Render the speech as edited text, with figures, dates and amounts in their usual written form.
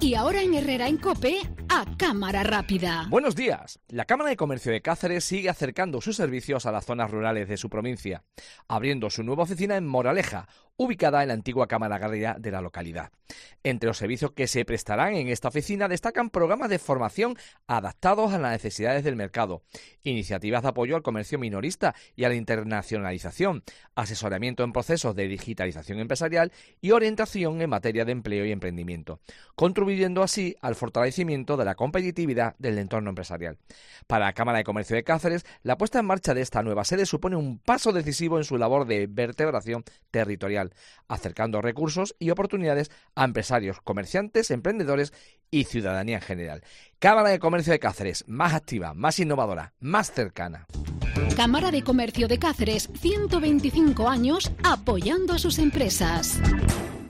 Y ahora en Herrera en COPE, a Cámara Rápida. Buenos días. La Cámara de Comercio de Cáceres sigue acercando sus servicios a las zonas rurales de su provincia, abriendo su nueva oficina en Moraleja, ubicada en la antigua Cámara Agraria de la localidad. Entre los servicios que se prestarán en esta oficina destacan programas de formación adaptados a las necesidades del mercado, iniciativas de apoyo al comercio minorista y a la internacionalización, asesoramiento en procesos de digitalización empresarial y orientación en materia de empleo y emprendimiento, contribuyendo así al fortalecimiento de la competitividad del entorno empresarial. Para la Cámara de Comercio de Cáceres, la puesta en marcha de esta nueva sede supone un paso decisivo en su labor de vertebración territorial, acercando recursos y oportunidades a empresarios, comerciantes, emprendedores y ciudadanía en general. Cámara de Comercio de Cáceres, más activa, más innovadora, más cercana. Cámara de Comercio de Cáceres, 125 años apoyando a sus empresas.